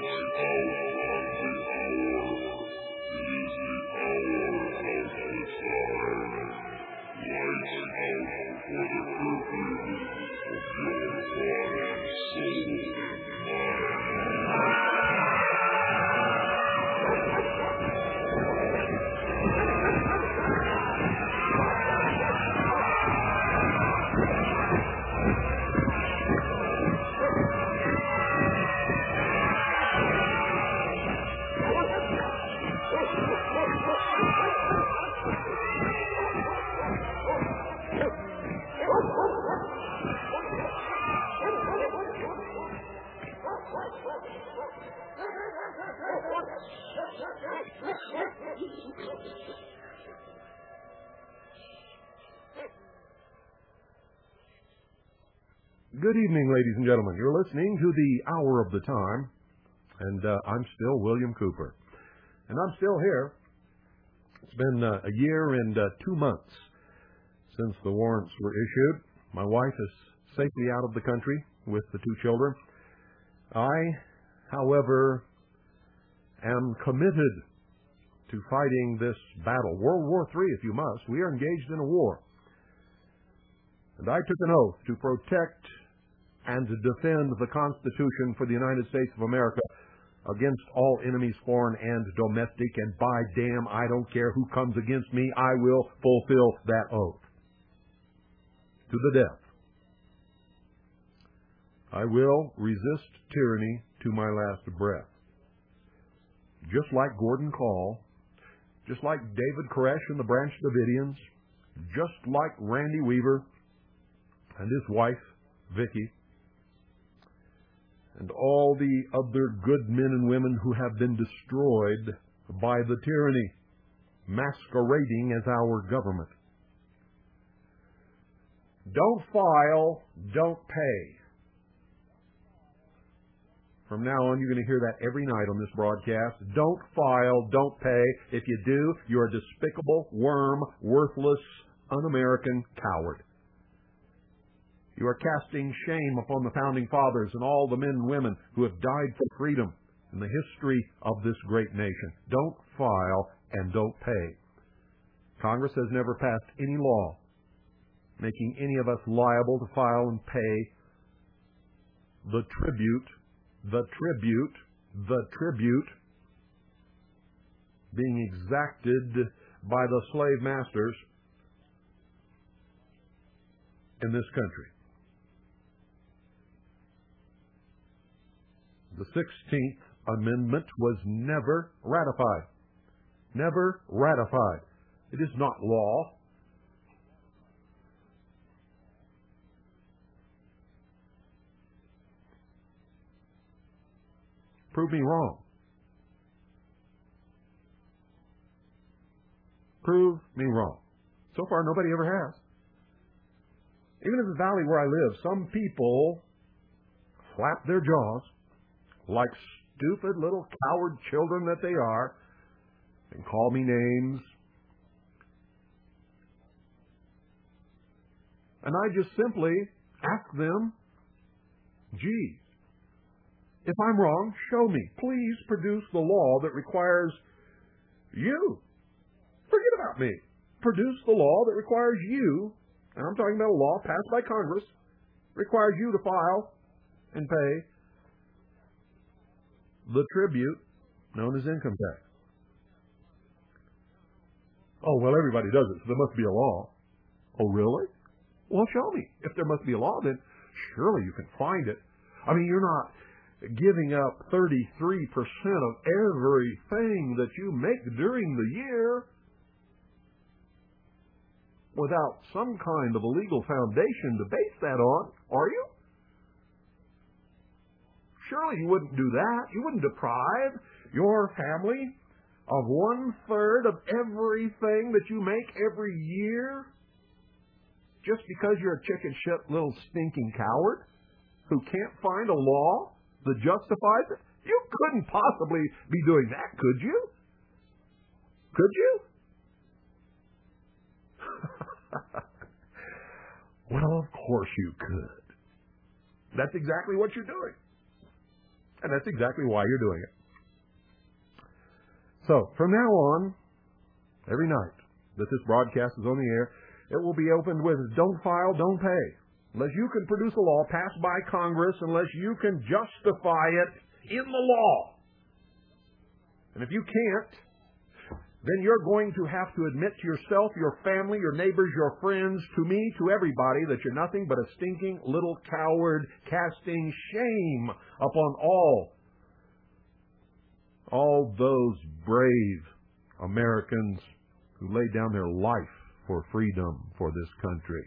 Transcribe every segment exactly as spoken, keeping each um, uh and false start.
Good evening, ladies and gentlemen. You're listening to the Hour of the Time, and uh, I'm still William Cooper. And I'm still here. It's been uh, a year and uh, two months since the warrants were issued. My wife is safely out of the country with the two children. I, however, am committed to fighting this battle. World War Three, if you must. We are engaged in a war. And I took an oath to protect and to defend the Constitution for the United States of America against all enemies, foreign and domestic, and by damn, I don't care who comes against me, I will fulfill that oath. To the death. I will resist tyranny to my last breath. Just like Gordon Call, just like David Koresh and the Branch Davidians, just like Randy Weaver and his wife, Vicki, and all the other good men and women who have been destroyed by the tyranny masquerading as our government. Don't file, don't pay. From now on, you're going to hear that every night on this broadcast. Don't file, don't pay. If you do, you're a despicable, worm, worthless, un-American coward. You are casting shame upon the Founding Fathers and all the men and women who have died for freedom in the history of this great nation. Don't file and don't pay. Congress has never passed any law making any of us liable to file and pay the tribute, the tribute, the tribute being exacted by the slave masters in this country. The sixteenth Amendment was never ratified. Never ratified. It is not law. Prove me wrong. Prove me wrong. So far, nobody ever has. Even in the valley where I live, some people flap their jaws like stupid little coward children that they are and call me names. And I just simply ask them, gee, if I'm wrong, show me. Please produce the law that requires you. Forget about me. Produce the law that requires you, and I'm talking about a law passed by Congress, requires you to file and pay the tribute known as income tax. Oh, well, everybody does it, so there must be a law. Oh, really? Well, show me. If there must be a law, then surely you can find it. I mean, you're not giving up thirty-three percent of everything that you make during the year without some kind of a legal foundation to base that on, are you? Surely you wouldn't do that. You wouldn't deprive your family of one-third of everything that you make every year just because you're a chicken shit little stinking coward who can't find a law that justifies it. You couldn't possibly be doing that, could you? Could you? Well, of course you could. That's exactly what you're doing. And that's exactly why you're doing it. So, from now on, every night that this broadcast is on the air, it will be opened with, don't file, don't pay. Unless you can produce a law passed by Congress, unless you can justify it in the law. And if you can't, then you're going to have to admit to yourself, your family, your neighbors, your friends, to me, to everybody, that you're nothing but a stinking little coward, casting shame upon all, all those brave Americans who laid down their life for freedom for this country.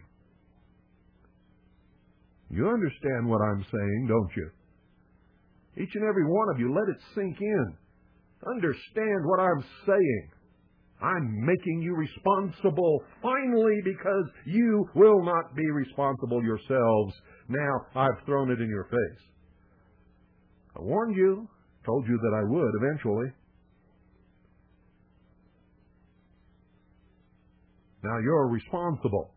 You understand what I'm saying, don't you? Each and every one of you, let it sink in. Understand what I'm saying. I'm making you responsible finally because you will not be responsible yourselves. Now I've thrown it in your face. I warned you, told you that I would eventually. Now you're responsible.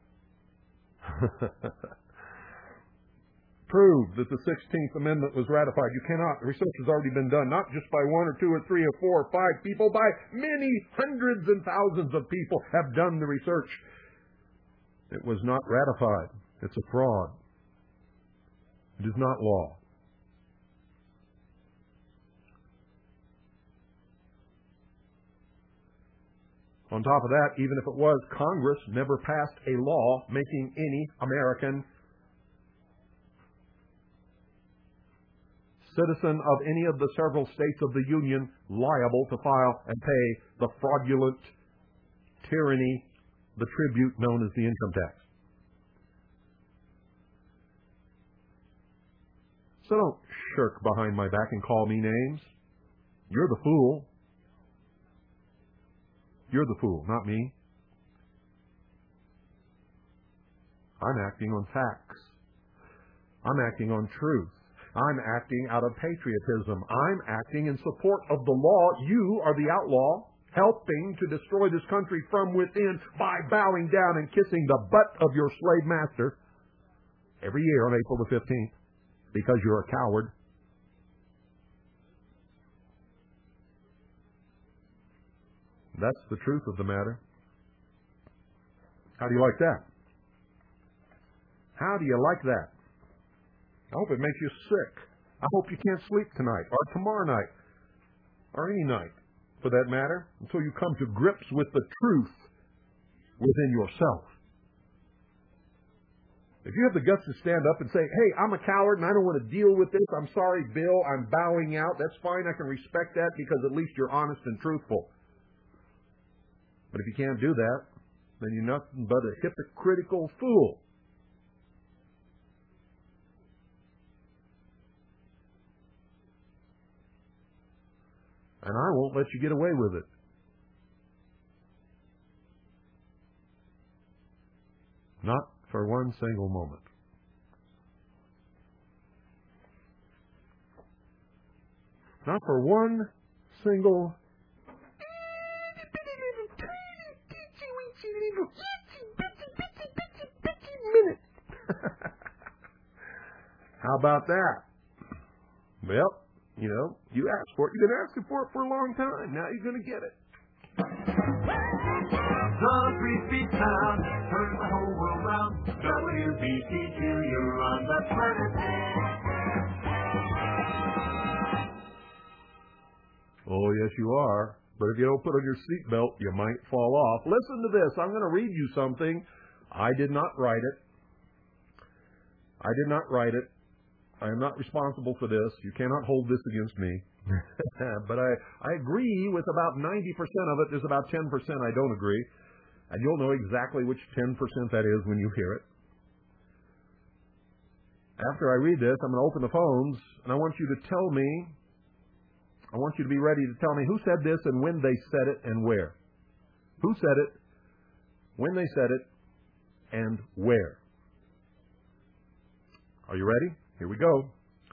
Prove that the sixteenth Amendment was ratified. You cannot. Research has already been done, not just by one or two or three or four or five people, by many hundreds and thousands of people have done the research. It was not ratified. It's a fraud. It is not law. On top of that, even if it was, Congress never passed a law making any American citizen of any of the several states of the Union liable to file and pay the fraudulent tyranny, the tribute known as the income tax. So don't shirk behind my back and call me names. You're the fool. You're the fool, not me. I'm acting on facts. I'm acting on truth. I'm acting out of patriotism. I'm acting in support of the law. You are the outlaw, helping to destroy this country from within by bowing down and kissing the butt of your slave master every year on April the fifteenth because you're a coward. That's the truth of the matter. How do you like that? How do you like that? I hope it makes you sick. I hope you can't sleep tonight or tomorrow night or any night, for that matter, until you come to grips with the truth within yourself. If you have the guts to stand up and say, hey, I'm a coward and I don't want to deal with this. I'm sorry, Bill. I'm bowing out. That's fine. I can respect that because at least you're honest and truthful. But if you can't do that, then you're nothing but a hypocritical fool. And I won't let you get away with it. Not for one single moment. Not for one single minute. How about that? Well, you know, you asked for it. You've been asking for it for a long time. Now you're going to get it. The free speech sound turns the whole world round. W B C Q, you're on the planet. Oh, yes, you are. But if you don't put on your seatbelt, you might fall off. Listen to this. I'm going to read you something. I did not write it. I did not write it. I am not responsible for this. You cannot hold this against me. But I, I agree with about ninety percent of it. There's about ten percent I don't agree. And you'll know exactly which ten percent that is when you hear it. After I read this, I'm going to open the phones, and I want you to tell me, I want you to be ready to tell me who said this and when they said it and where. Who said it, when they said it, and where. Are you ready? Here we go.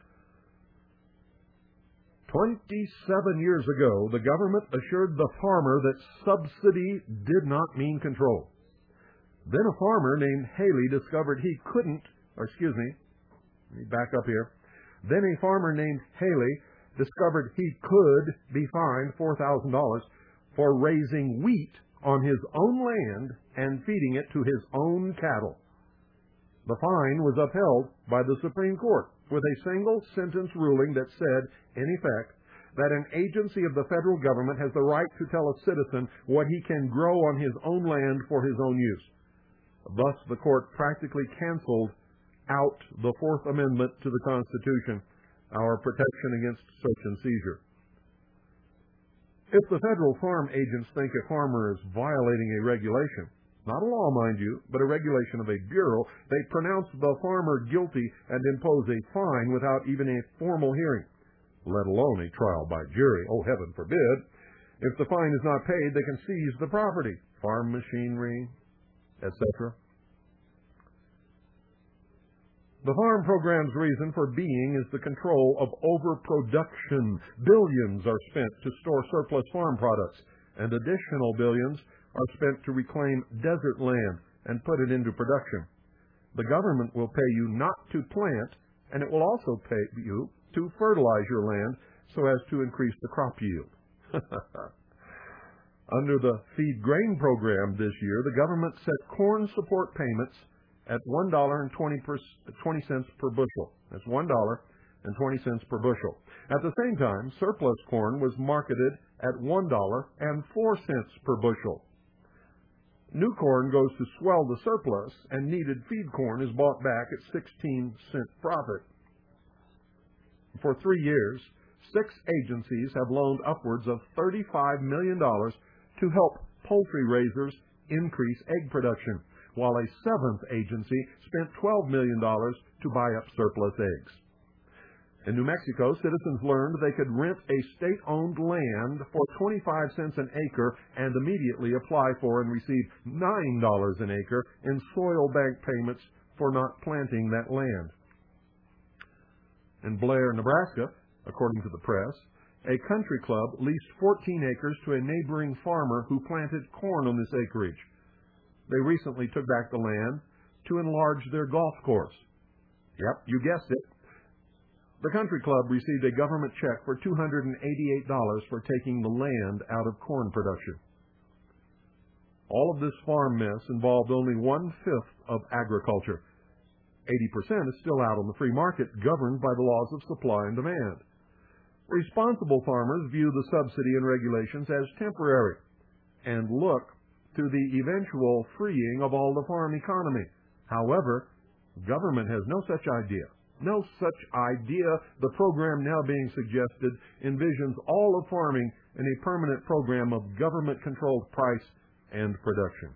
twenty-seven years ago, the government assured the farmer that subsidy did not mean control. Then a farmer named Haley discovered he couldn't, or excuse me, let me back up here. Then a farmer named Haley discovered he could be fined four thousand dollars for raising wheat on his own land and feeding it to his own cattle. The fine was upheld by the Supreme Court with a single sentence ruling that said, in effect, that an agency of the federal government has the right to tell a citizen what he can grow on his own land for his own use. Thus, the court practically canceled out the Fourth Amendment to the Constitution, our protection against search and seizure. If the federal farm agents think a farmer is violating a regulation, not a law, mind you, but a regulation of a bureau, they pronounce the farmer guilty and impose a fine without even a formal hearing, let alone a trial by jury. Oh, heaven forbid. If the fine is not paid, they can seize the property, farm machinery, et cetera. The farm program's reason for being is the control of overproduction. Billions are spent to store surplus farm products, and additional billions are spent to reclaim desert land and put it into production. The government will pay you not to plant, and it will also pay you to fertilize your land so as to increase the crop yield. Under the Feed Grain program this year, the government set corn support payments at one dollar and twenty cents per bushel. That's one dollar and twenty cents per bushel. At the same time, surplus corn was marketed at one dollar and four cents per bushel. New corn goes to swell the surplus, and needed feed corn is bought back at sixteen cent profit. For three years, six agencies have loaned upwards of thirty-five million dollars to help poultry raisers increase egg production, while a seventh agency spent twelve million dollars to buy up surplus eggs. In New Mexico, citizens learned they could rent a state-owned land for twenty-five cents an acre and immediately apply for and receive nine dollars an acre in soil bank payments for not planting that land. In Blair, Nebraska, according to the press, a country club leased fourteen acres to a neighboring farmer who planted corn on this acreage. They recently took back the land to enlarge their golf course. Yep, you guessed it. The country club received a government check for two hundred eighty-eight dollars for taking the land out of corn production. All of this farm mess involved only one-fifth of agriculture. eighty percent is still out on the free market, governed by the laws of supply and demand. Responsible farmers view the subsidy and regulations as temporary and look to the eventual freeing of all the farm economy. However, government has no such idea. No such idea. The program now being suggested envisions all of farming in a permanent program of government-controlled price and production.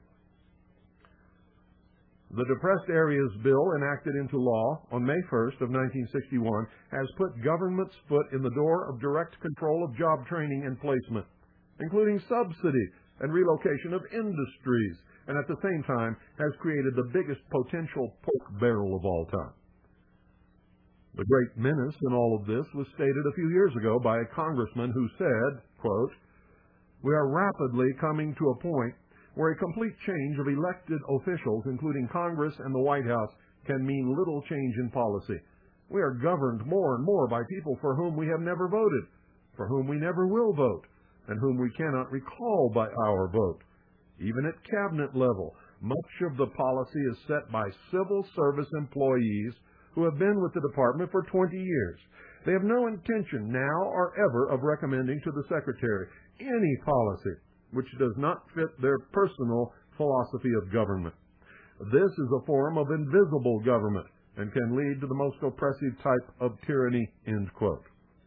The Depressed Areas Bill, enacted into law on May first of nineteen sixty-one, has put government's foot in the door of direct control of job training and placement, including subsidy and relocation of industries, and at the same time has created the biggest potential pork barrel of all time. The great menace in all of this was stated a few years ago by a congressman who said, quote, "We are rapidly coming to a point where a complete change of elected officials, including Congress and the White House, can mean little change in policy. We are governed more and more by people for whom we have never voted, for whom we never will vote, and whom we cannot recall by our vote. Even at cabinet level, much of the policy is set by civil service employees who have been with the department for twenty years. They have no intention now or ever of recommending to the Secretary any policy which does not fit their personal philosophy of government. This is a form of invisible government and can lead to the most oppressive type of tyranny," end quote.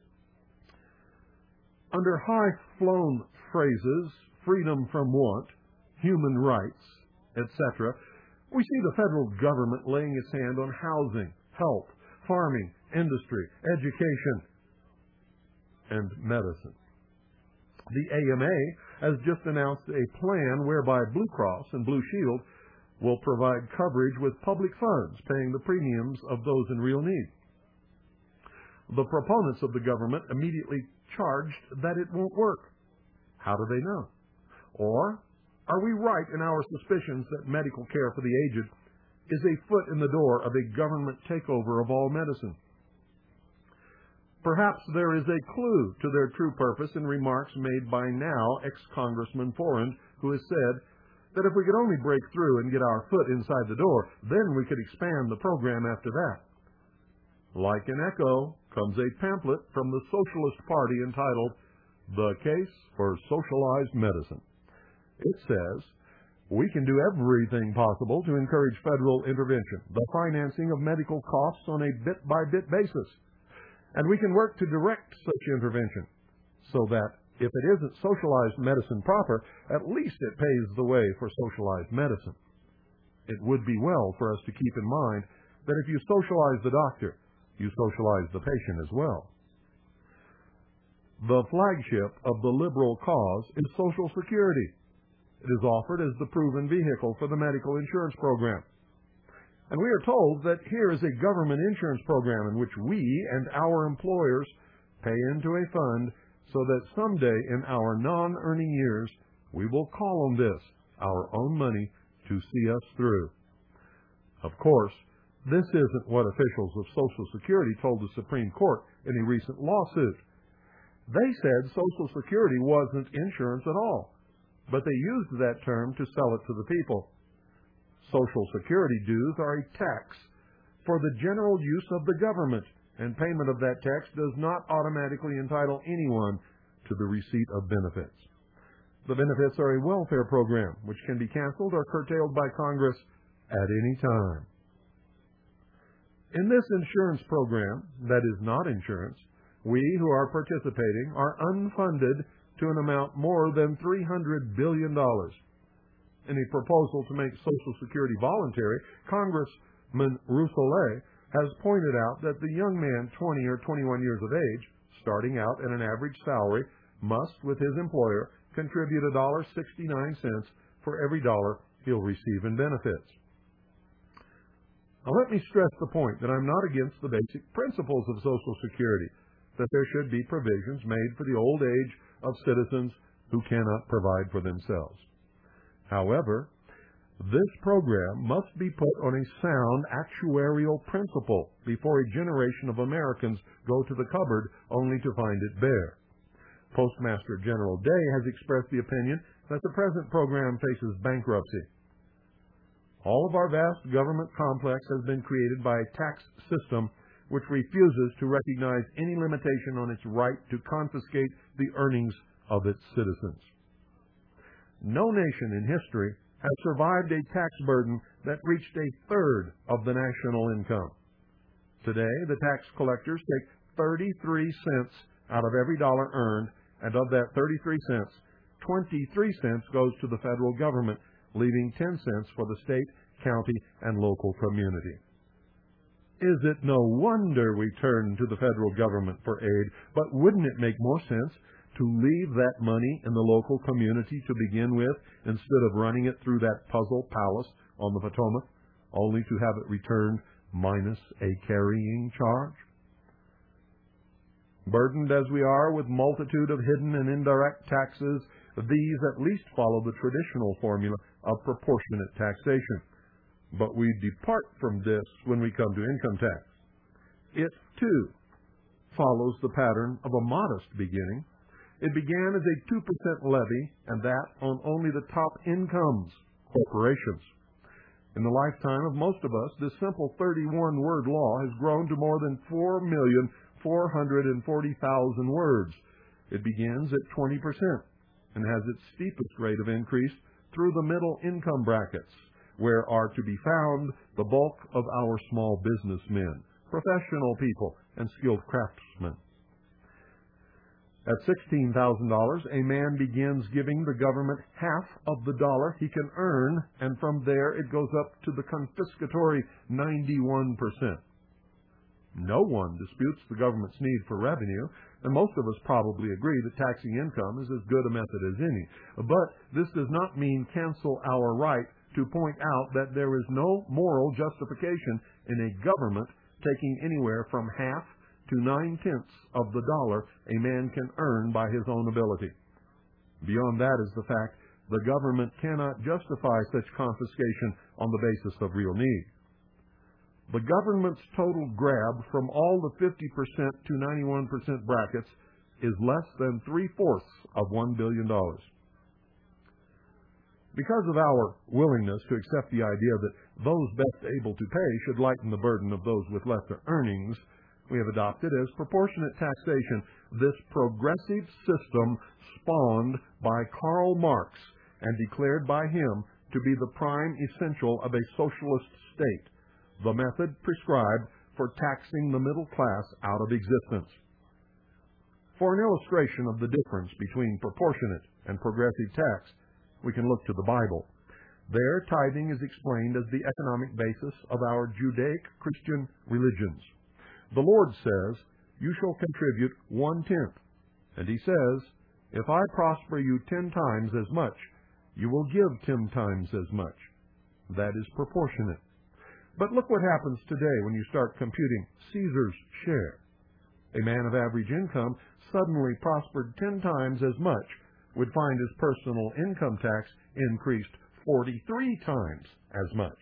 Under high-flown phrases, freedom from want, human rights, et cetera, we see the federal government laying its hand on housing, health, farming, industry, education, and medicine. The A M A has just announced a plan whereby Blue Cross and Blue Shield will provide coverage with public funds, paying the premiums of those in real need. The proponents of the government immediately charged that it won't work. How do they know? Or are we right in our suspicions that medical care for the aged is a foot in the door of a government takeover of all medicine? Perhaps there is a clue to their true purpose in remarks made by now ex-Congressman Forand, who has said that if we could only break through and get our foot inside the door, then we could expand the program after that. Like an echo comes a pamphlet from the Socialist Party entitled The Case for Socialized Medicine. It says, we can do everything possible to encourage federal intervention, the financing of medical costs on a bit-by-bit basis. And we can work to direct such intervention so that if it isn't socialized medicine proper, at least it paves the way for socialized medicine. It would be well for us to keep in mind that if you socialize the doctor, you socialize the patient as well. The flagship of the liberal cause is Social Security. It is offered as the proven vehicle for the medical insurance program. And we are told that here is a government insurance program in which we and our employers pay into a fund so that someday in our non-earning years we will call on this, our own money, to see us through. Of course, this isn't what officials of Social Security told the Supreme Court in a recent lawsuit. They said Social Security wasn't insurance at all, but they used that term to sell it to the people. Social Security dues are a tax for the general use of the government, and payment of that tax does not automatically entitle anyone to the receipt of benefits. The benefits are a welfare program which can be canceled or curtailed by Congress at any time. In this insurance program, that is not insurance, we who are participating are unfunded to an amount more than three hundred billion dollars. In a proposal to make Social Security voluntary, Congressman Roussoulet has pointed out that the young man twenty or twenty-one years of age, starting out at an average salary, must, with his employer, contribute one dollar and sixty-nine cents for every dollar he'll receive in benefits. Now let me stress the point that I'm not against the basic principles of Social Security, that there should be provisions made for the old age of citizens who cannot provide for themselves. However, this program must be put on a sound actuarial principle before a generation of Americans go to the cupboard only to find it bare. Postmaster General Day has expressed the opinion that the present program faces bankruptcy. All of our vast government complex has been created by a tax system which refuses to recognize any limitation on its right to confiscate the earnings of its citizens. No nation in history has survived a tax burden that reached a third of the national income. Today, the tax collectors take thirty-three cents out of every dollar earned, and of that thirty-three cents, twenty-three cents goes to the federal government, leaving ten cents for the state, county, and local community. Is it no wonder we turn to the federal government for aid, but wouldn't it make more sense to leave that money in the local community to begin with, instead of running it through that puzzle palace on the Potomac, only to have it returned minus a carrying charge? Burdened as we are with multitude of hidden and indirect taxes, these at least follow the traditional formula of proportionate taxation. But we depart from this when we come to income tax. It, too, follows the pattern of a modest beginning. It began as a two percent levy, and that on only the top incomes, corporations. In the lifetime of most of us, this simple thirty-one word law has grown to more than four million four hundred forty thousand words. It begins at twenty percent and has its steepest rate of increase through the middle income brackets, where are to be found the bulk of our small businessmen, professional people, and skilled craftsmen. At sixteen thousand dollars, a man begins giving the government half of the dollar he can earn, and from there it goes up to the confiscatory ninety-one percent. No one disputes the government's need for revenue, and most of us probably agree that taxing income is as good a method as any. But this does not mean cancel our right to point out that there is no moral justification in a government taking anywhere from half to nine-tenths of the dollar a man can earn by his own ability. Beyond that is the fact the government cannot justify such confiscation on the basis of real need. the government's total grab from all the fifty percent to ninety-one percent brackets is less than three-fourths of one billion dollars. Because of our willingness to accept the idea that those best able to pay should lighten the burden of those with lesser earnings, we have adopted as proportionate taxation this progressive system spawned by Karl Marx and declared by him to be the prime essential of a socialist state, the method prescribed for taxing the middle class out of existence. For an illustration of the difference between proportionate and progressive tax, we can look to the Bible. There, tithing is explained as the economic basis of our Judaic-Christian religions. The Lord says, "You shall contribute one-tenth." And he says, "If I prosper you ten times as much, you will give ten times as much." That is proportionate. But look what happens today when you start computing Caesar's share. A man of average income suddenly prospered ten times as much would find his personal income tax increased forty-three times as much.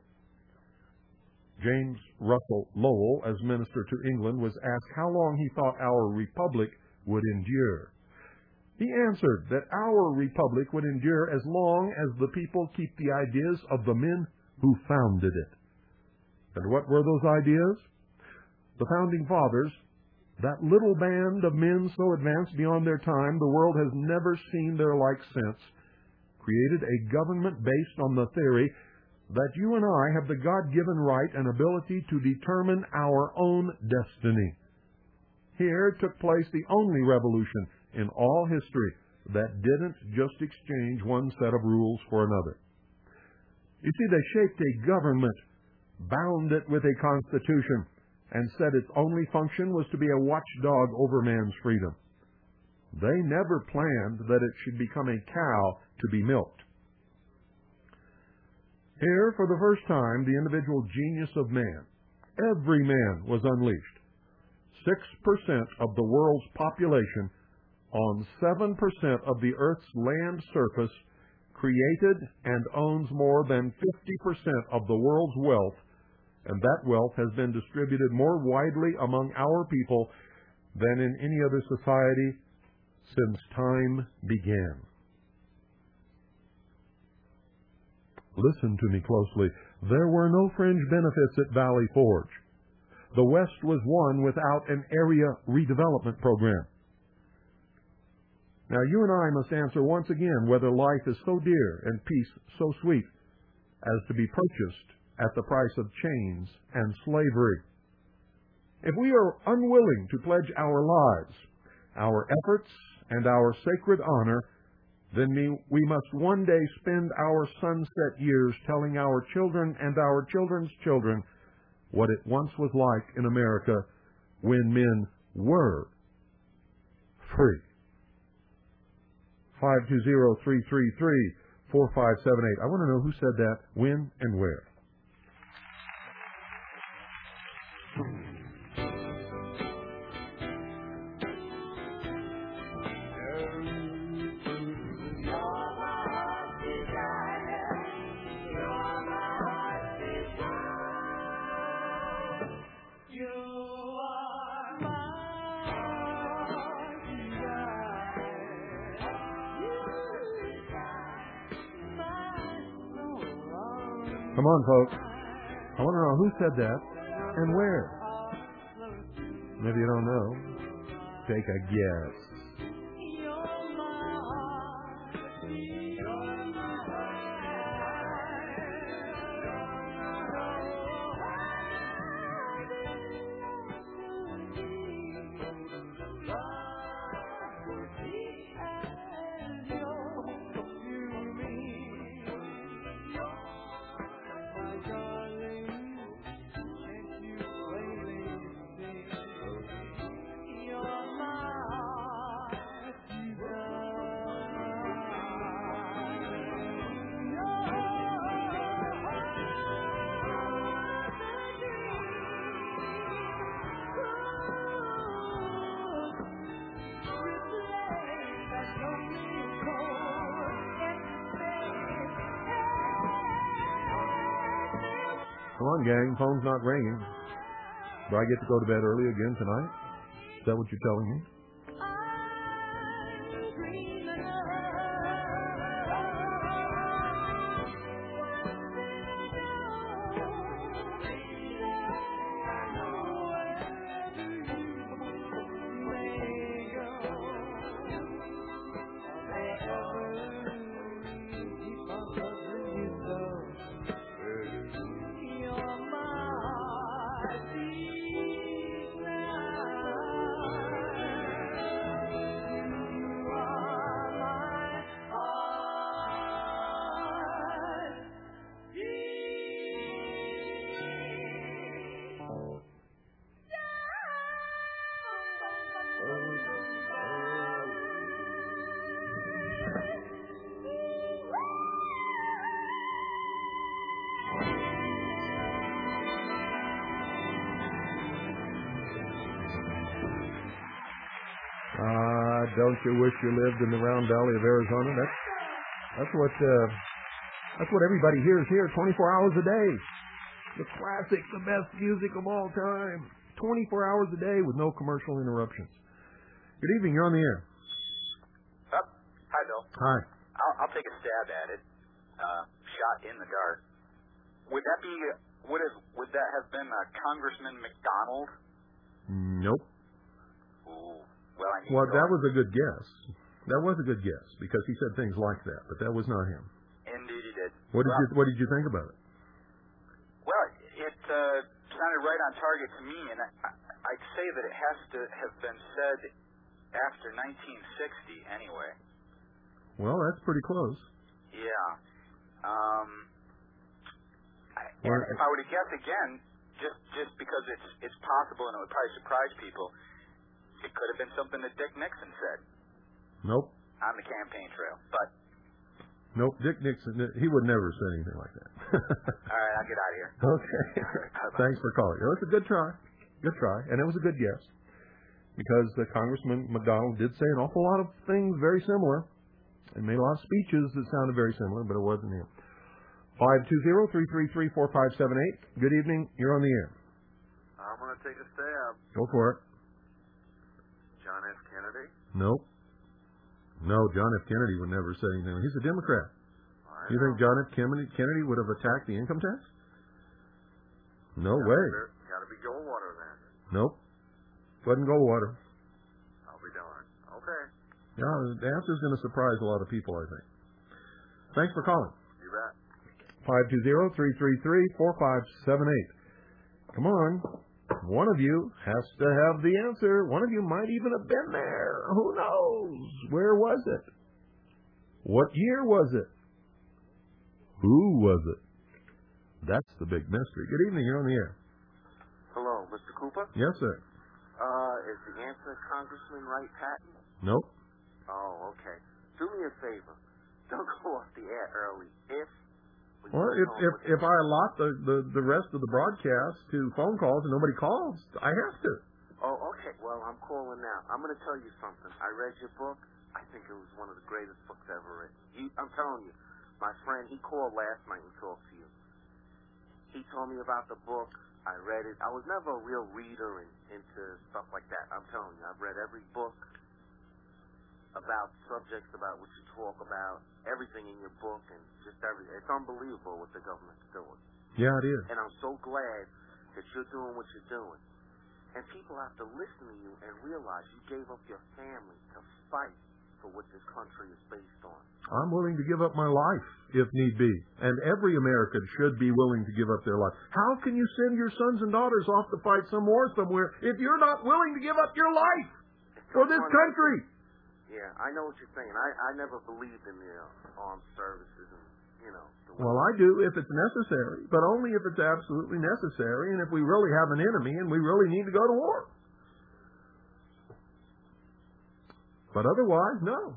James Russell Lowell, as minister to England, was asked how long he thought our republic would endure. He answered that our republic would endure as long as the people keep the ideas of the men who founded it. And what were those ideas? The founding fathers, that little band of men so advanced beyond their time the world has never seen their like since, created a government based on the theory that you and I have the God-given right and ability to determine our own destiny. Here took place the only revolution in all history that didn't just exchange one set of rules for another. You see, they shaped a government, bound it with a constitution, and said its only function was to be a watchdog over man's freedom. They never planned that it should become a cow to be milked. Here, for the first time, the individual genius of man, every man, was unleashed. Six percent of the world's population on seven percent of the Earth's land surface created and owns more than fifty percent of the world's wealth, and that wealth has been distributed more widely among our people than in any other society since time began. Listen to me closely. There were no fringe benefits at Valley Forge. The West was won without an area redevelopment program. Now, you and I must answer once again whether life is so dear and peace so sweet as to be purchased at the price of chains and slavery. If we are unwilling to pledge our lives, our efforts, and our sacred honor, then we must one day spend our sunset years telling our children and our children's children what it once was like in America when men were free. five two zero, three three three, four five seven eight. I want to know who said that, when, and where. Come on, folks. I want to know who said that and where. Maybe you don't know. Take a guess. Come on, gang. Phone's not ringing. Do I get to go to bed early again tonight? Is that what you're telling me? Uh, don't you wish you lived in the Round Valley of Arizona? That's that's what uh, that's what everybody hears here, twenty-four hours a day. The classic, the best music of all time, twenty-four hours a day with no commercial interruptions. Good evening, you're on the air. Oh, hi, Bill. Hi. I'll, I'll take a stab at it. Uh, shot in the dark. Would that be? Would have? Would that have been uh, Congressman McDonald? Nope. Ooh. Well, I need Well, to that go. was a good guess. That was a good guess because he said things like that, but that was not him. Indeed, he did. What did well, you What did you think about it? Well, it uh, sounded right on target to me, and I, I'd say that it has to have been said after nineteen sixty, anyway. Well, that's pretty close. Yeah. Um. I, Well, and if I were to guess again, just just because it's it's possible and it would probably surprise people, it could have been something that Dick Nixon said. Nope. On the campaign trail, but. Nope, Dick Nixon, he would never say anything like that. All right, I'll get out of here. Okay. Thanks for calling. It was a good try. Good try. And it was a good guess. Because uh, Congressman McDonald did say an awful lot of things very similar. And made a lot of speeches that sounded very similar, but it wasn't him. five two zero, three three three, four five seven eight. Good evening. You're on the air. I'm going to take a stab. Go for it. John F. Kennedy? Nope. No, John F. Kennedy would never say anything. He's a Democrat. I You know. think John F. Kennedy, Kennedy would have attacked the income tax? No Gotta way. be- Gotta be Goldwater then. Nope. Wasn't Goldwater. I'll be darned. Okay. Yeah, the answer's going to surprise a lot of people, I think. Thanks for calling. You bet. five two zero, three three three, four five seven eight. Come on. One of you has to have the answer. One of you might even have been there. Who knows? Where was it? What year was it? Who was it? That's the big mystery. Good evening. You're on the air. Hello, Mister Cooper? Yes, sir. Uh, is the answer Congressman Wright Patton? Nope. Oh, okay. Do me a favor. Don't go off the air early. If we Well, go if home if with if I allot the, the, the rest of the broadcast to phone calls and nobody calls, I have to. Oh, okay. Well, I'm calling now. I'm going to tell you something. I read your book. I think it was one of the greatest books ever written. You, I'm telling you, my friend, he called last night and talked to you. He told me about the book. I read it. I was never a real reader and into stuff like that. I'm telling you, I've read every book about subjects about what you talk about, everything in your book, and just everything. It's unbelievable what the government's doing. Yeah, it is. And I'm so glad that you're doing what you're doing. And people have to listen to you and realize you gave up your family to fight for what this country is based on. I'm willing to give up my life if need be. And every American should be willing to give up their life. How can you send your sons and daughters off to fight some war somewhere if you're not willing to give up your life for this country? Yeah, I know what you're saying. I, I never believed in the uh, armed services and, you know. The Well, I do if it's necessary, but only if it's absolutely necessary and if we really have an enemy and we really need to go to war. But otherwise, no.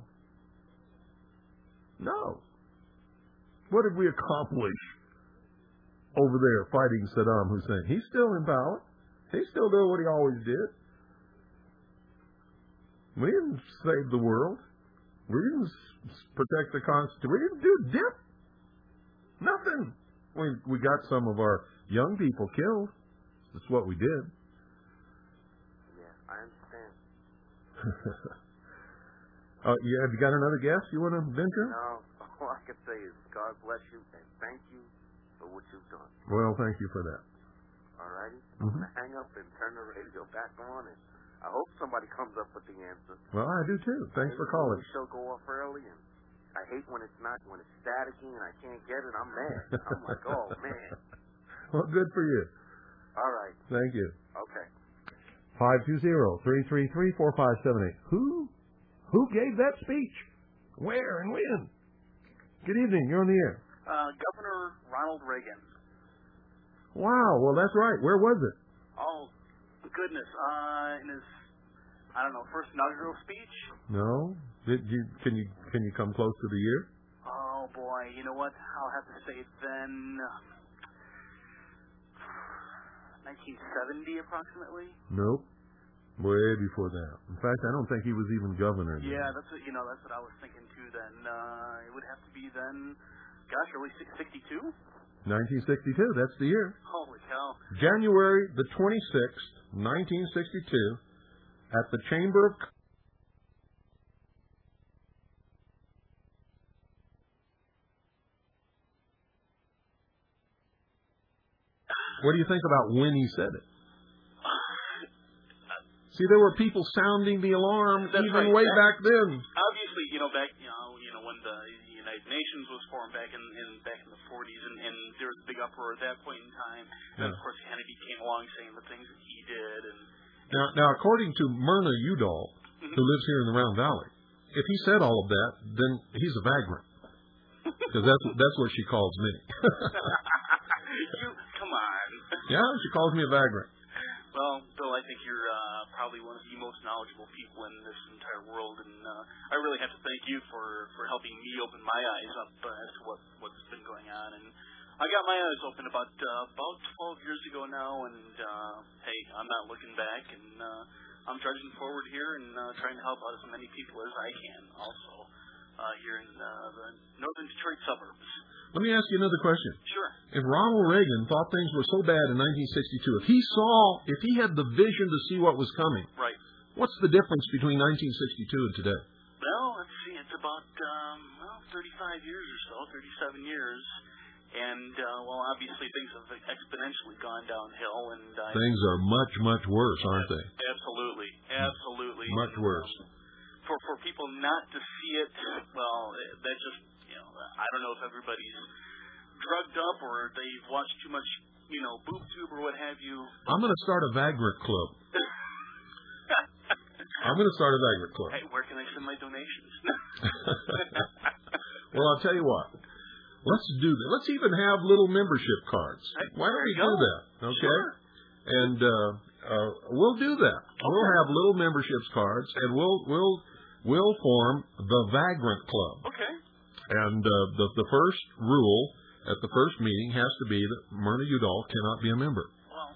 No. What did we accomplish over there fighting Saddam Hussein? He's still in power. He's still doing what he always did. We didn't save the world. We didn't s- protect the Constitution. We didn't do dip. Nothing. we we got some of our young people killed. That's what we did. Yeah, I understand. uh, yeah, have you got another guess you want to venture? No, all I can say is God bless you and thank you for what you've done. Well, thank you for that. All righty? Mm-hmm. I'm going to hang up and turn the radio back on, and I hope somebody comes up with the answer. Well, I do too. Thanks for calling. The show go off early, and I hate when it's not, when it's staticky and I can't get it. I'm mad. I'm like, oh, man. Well, good for you. All right. Thank you. Okay. five two zero, three three three, four five seven eight. Who? Who gave that speech? Where and when? Good evening. You're on the air. Uh, Governor Ronald Reagan. Wow. Well, that's right. Where was it? Oh, goodness. Uh, in his, I don't know, first inaugural speech? No. Did you? Can you? Can you come close to the year? Oh, boy. You know what? I'll have to say then nineteen seventy approximately. Nope. Way before that. In fact, I don't think he was even governor. Then. Yeah, that's what, you know, that's what I was thinking too then. Uh, it would have to be then, gosh, early sixty-two? nineteen sixty-two, that's the year. Holy cow. January the twenty-sixth, nineteen sixty-two, at the Chamber of What do you think about when he said it? See, there were people sounding the alarm That's even right. way That, back then. Obviously, you know, back, you know, you know, when the United Nations was formed back in, in back in the forties, and, and there was a big uproar at that point in time. And Yeah. of course, Kennedy came along saying the things that he did, and Now, now, according to Myrna Udall, Mhm. who lives here in the Round Valley, if he said all of that, then he's a vagrant. Because that's that's what she calls me. you come on. Yeah, she calls me a vagrant. Well, Bill, I think you're uh, probably one of the most knowledgeable people in this entire world, and uh, I really have to thank you for, for helping me open my eyes up uh, as to what, what's been going on. And I got my eyes open about uh, about twelve years ago now, and uh, hey, I'm not looking back, and uh, I'm trudging forward here and uh, trying to help out as many people as I can also uh, here in uh, the northern Detroit suburbs. Let me ask you another question. Sure. If Ronald Reagan thought things were so bad in nineteen sixty-two, if he saw, if he had the vision to see what was coming, Right. what's the difference between nineteen sixty-two and today? Well, let's see. It's about um, well, thirty-five years or so, thirty-seven years, and uh, well, obviously things have exponentially gone downhill, and uh, Things are much, much worse, aren't they? absolutely, absolutely, Much and, worse. Um, for for people not to see it, well, that just you know, I don't know if everybody's drugged up or they've watched too much, you know, boob tube or what have you. I'm going to start a vagrant club. I'm going to start a vagrant club. Hey, where can I send my donations? Well, I'll tell you what. Let's do that. Let's even have little membership cards. Hey, Why don't there we you do go. that? Okay. Sure. And uh, uh, we'll do that. We'll have little memberships cards, and we'll we'll we'll form the Vagrant Club. Okay. And uh, the the first rule at the first meeting has to be that Myrna Udall cannot be a member. Well,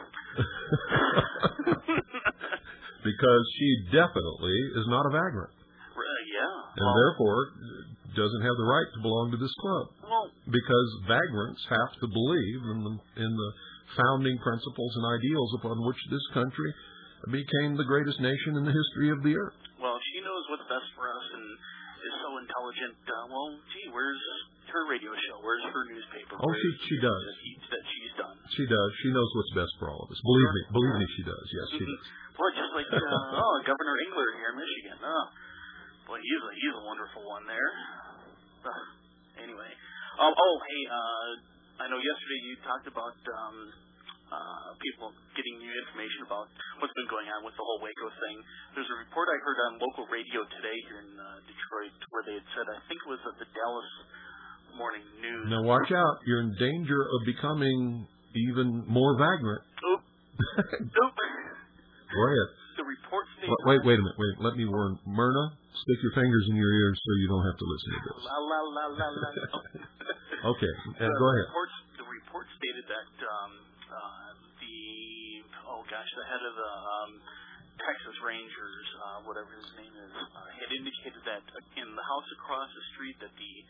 Because she definitely is not a vagrant. uh, yeah. And well, therefore doesn't have the right to belong to this club. well, Because vagrants have to believe in the, in the founding principles and ideals upon which this country became the greatest nation in the history of the earth. well, she knows what's best for us and is so intelligent. Uh, well, gee, where's her radio show? Where's her newspaper? Oh, she Where's she does. the heat that she's done? She does. She knows what's best for all of us. Believe me. Believe me, she does. Yes, she does. Boy, just like uh, oh, Governor Engler here in Michigan. Oh, boy, he's a he's a wonderful one there. Uh, anyway, um, oh hey, uh, I know yesterday you talked about um, uh, people getting new information about what's been going on with the whole Waco thing. There's a report I heard on local radio today here in uh, Detroit where they had said, I think it was at the Dallas Morning News. Now watch out. You're in danger of becoming even more vagrant. Oop. Oop. Go ahead. The report states. Wait, wait a minute. Wait. Let me warn Myrna. Stick your fingers in your ears so you don't have to listen to this. La la la la la. Okay. Uh, the go ahead. Reports, the report stated that um, uh, the oh gosh, the head of the um, Texas Rangers, uh, whatever his name is, uh, had indicated that in the house across the street that the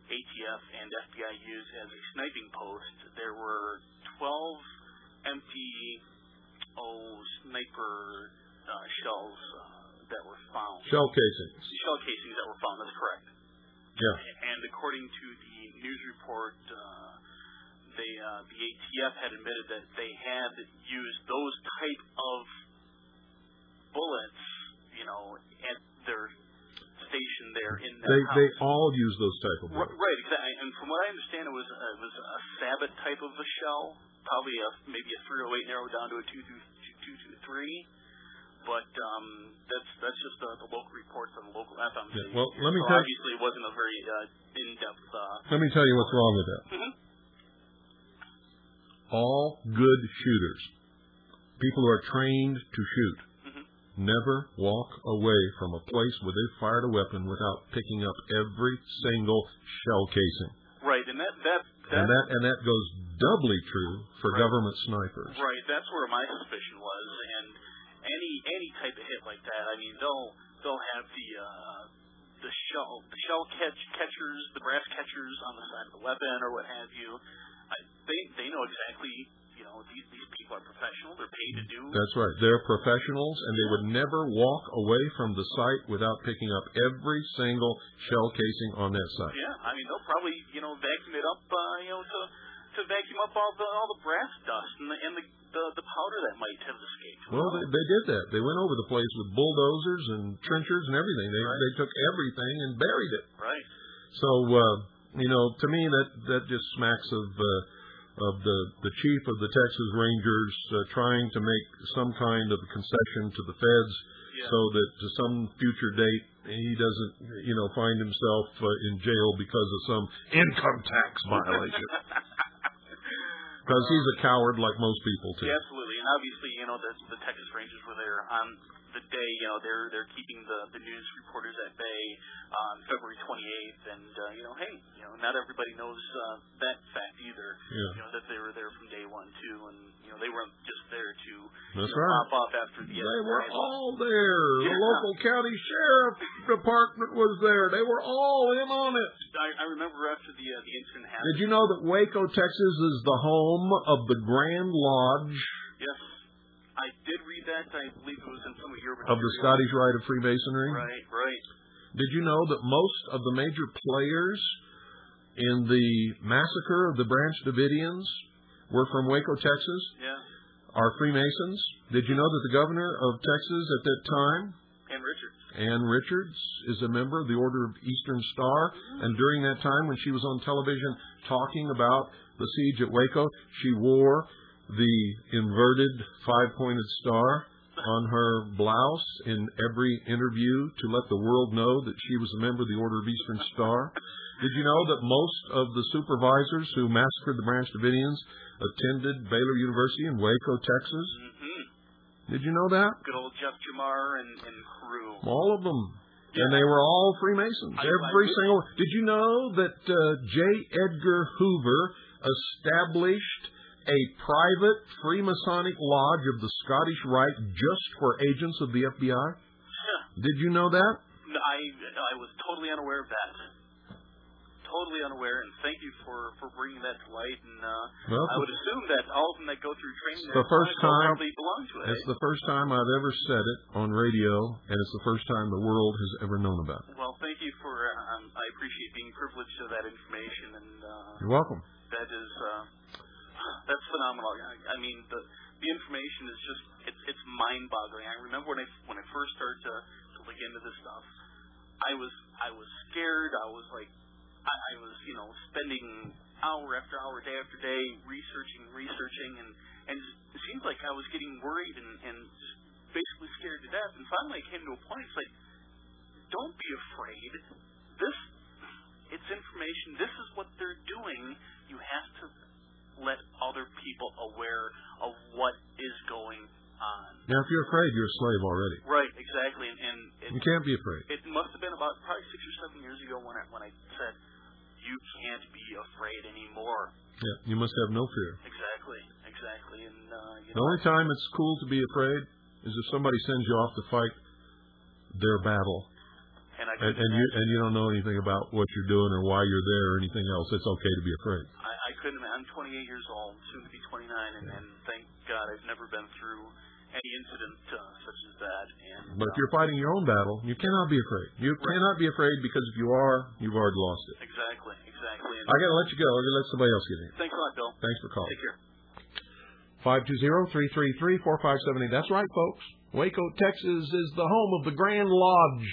A T F and F B I used as a sniping post, there were twelve empty oh, sniper uh, shells uh, that were found. Shell casings. Shell casings that were found, that's correct. Yeah. And according to the news report, uh, they, uh, the A T F had admitted that they had used those type of bullets, you know, at their station there in that They house. they all use those type of bullets. Right, exactly. And from what I understand, it was uh, it was a Sabot type of a shell, probably a maybe a three oh eight narrowed down to a two two three. But um, that's that's just the, the local reports on the local F M C. Yeah, well, let me so tell obviously it wasn't a very uh, in-depth. Uh, Let me tell you what's wrong with that. mm-hmm. All good shooters, people who are trained to shoot, Mm-hmm. never walk away from a place where they've fired a weapon without picking up every single shell casing. Right, and that that, that And that and that goes doubly true for Right. government snipers. Right, that's where my suspicion was, and any any type of hit like that, I mean, they'll they'll have the uh, the shell the shell catch catchers, the brass catchers on the side of the weapon or what have you. I, they they know exactly, you know, these these people are professional. They're paid to do. That's right. They're professionals, and they would never walk away from the site without picking up every single shell casing on that site. Yeah, I mean, they'll probably, you know, vacuum it up, uh, you know, to to vacuum up all the all the brass dust and the and the the, the powder that might have escaped. Well, they, they did that. They went over the place with bulldozers and trenchers and everything. They Right. they took everything and buried it. Right. So, uh, you know, to me, that that just smacks of uh, of the the chief of the Texas Rangers uh, trying to make some kind of concession to the feds, Yeah. so that to some future date he doesn't, you know, find himself uh, in jail because of some income tax violation. Because he's a coward like most people too. Yeah, absolutely, and obviously, you know, the, the Texas Rangers were there on the day. You know, they're they're keeping the, the news reporters at bay on February twenty-eighth, and uh, you know, hey, you know, not everybody knows uh, that fact either. Yeah. You know, that they were there from day one too, and you know, they weren't just there to That's you know, right. pop off after the. They were arrival. all there. The Yeah. local county sheriff department was there. They were all in on it. I, I remember after the uh, the incident happened. Did you know that Waco, Texas is the home of the Grand Lodge Yes, I did read that. I believe it was in some of your of the material. Scottish Rite of Freemasonry? Right, right. Did you know that most of the major players in the massacre of the Branch Davidians were from Waco, Texas? Yeah. Are Freemasons? Did you know that the governor of Texas at that time, And Richard. Ann Richards, is a member of the Order of Eastern Star? And during that time when she was on television talking about the siege at Waco, she wore the inverted five-pointed star on her blouse in every interview to let the world know that she was a member of the Order of Eastern Star. Did you know that most of the supervisors who massacred the Branch Davidians attended Baylor University in Waco, Texas? Mm-hmm. Did you know that? Good old Jeff Jamar and, and crew. All of them. Yeah. And they were all Freemasons. I- Every I- single. Did you know that uh, J. Edgar Hoover established a private Freemasonic lodge of the Scottish Rite just for agents of the F B I? Did you know that? No, I I was totally unaware of that. Totally unaware, and thank you for, for bringing that to light. And uh, Well, I would assume that all of them that go through training It's the there first time- probably belong to it. It's the first time I've ever said it on radio, and it's the first time the world has ever known about it. Well, thank you for. Um, I appreciate being privileged of that information, and uh, You're welcome. that is uh, that's phenomenal. I, I mean, the the information is just it's it's mind-boggling. I remember when I when I first started to, to look into this stuff, I was I was scared. I was like. I, I was, you know, spending hour after hour, day after day, researching, researching, and and it seemed like I was getting worried and, and just basically scared to death. And finally, I came to a point. It's like, don't be afraid. This, it's information. This is what they're doing. You have to let other people aware of what is going on. Now, if you're afraid, you're a slave already. Right, exactly. And, and it, You can't be afraid. it must have been about probably six or seven years ago when I when I said, "You can't be afraid anymore." Yeah, you must have no fear. Exactly, exactly. And uh, you The know, only time it's cool to be afraid is if somebody sends you off to fight their battle. and I And, and you and you don't know anything about what you're doing or why you're there or anything else. It's okay to be afraid. I, I couldn't. I'm twenty-eight years old, soon to be twenty-nine, and, and thank God I've never been through any incident uh, such as that. And but if uh, you're fighting your own battle, you cannot be afraid. You right. cannot be afraid because if you are, you've already lost it. Exactly, exactly. And I got to let you go. I'm going to let somebody else get in. Thanks a lot, Bill. Thanks for calling. Take care. five two zero, three three three, four five seven eight. That's right, folks. Waco, Texas is the home of the Grand Lodge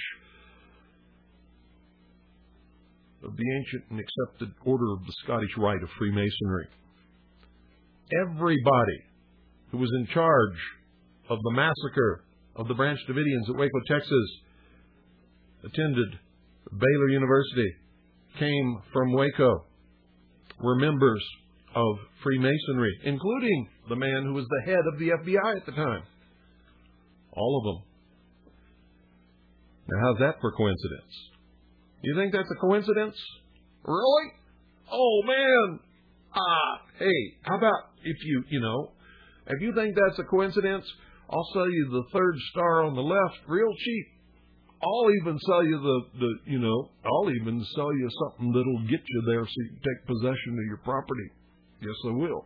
of the ancient and accepted order of the Scottish Rite of Freemasonry. Everybody who was in charge of the massacre of the Branch Davidians at Waco, Texas, attended Baylor University, came from Waco, were members of Freemasonry, including the man who was the head of the F B I at the time. All of them. Now, how's that for coincidence? You think that's a coincidence? Really? Oh, man. Ah, hey, how about if you, you know, if you think that's a coincidence, I'll sell you the third star on the left real cheap. I'll even sell you the, the, you know, I'll even sell you something that'll get you there so you can take possession of your property. Yes, I will.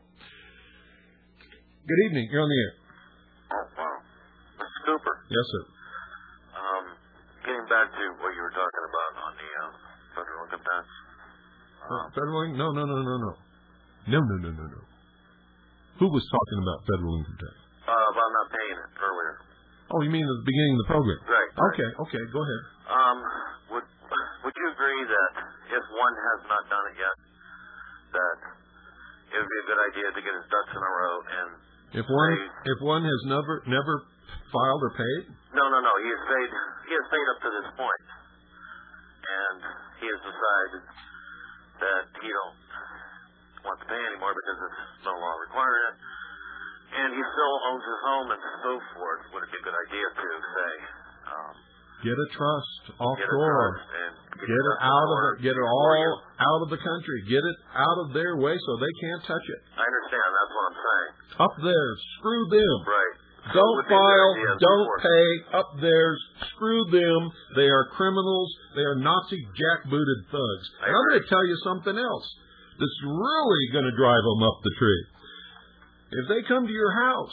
Good evening. You're on the air. Oh, wow. Mister Cooper. Yes, sir. Um, getting back to what you were talking about on the uh, federal income tax. Um, federal income? No, no, no, no, no. No, no, no, no, no. Who was talking about federal income tax? Uh, about not paying it earlier. Oh, you mean at the beginning of the program? Right. Okay, okay, go ahead. Um, would would you agree that if one has not done it yet, that it would be a good idea to get his ducks in a row and if one pay, if one has never never filed or paid? No, no, no. He has paid. He has paid up to this point, and he has decided that he don't want to pay anymore because it's no law requiring it. And he still owns his home and so forth. Would it be a good idea to say, um, get a trust get offshore, a trust and get, get it out of it, get it all out of the country, get it out of their way so they can't touch it. I understand. That's what I'm saying. Up there, screw them. Right. Don't So file, don't before. pay. Up there, screw them. They are criminals. They are Nazi jackbooted thugs. And I'm going to tell you something else that's really going to drive them up the tree. If they come to your house,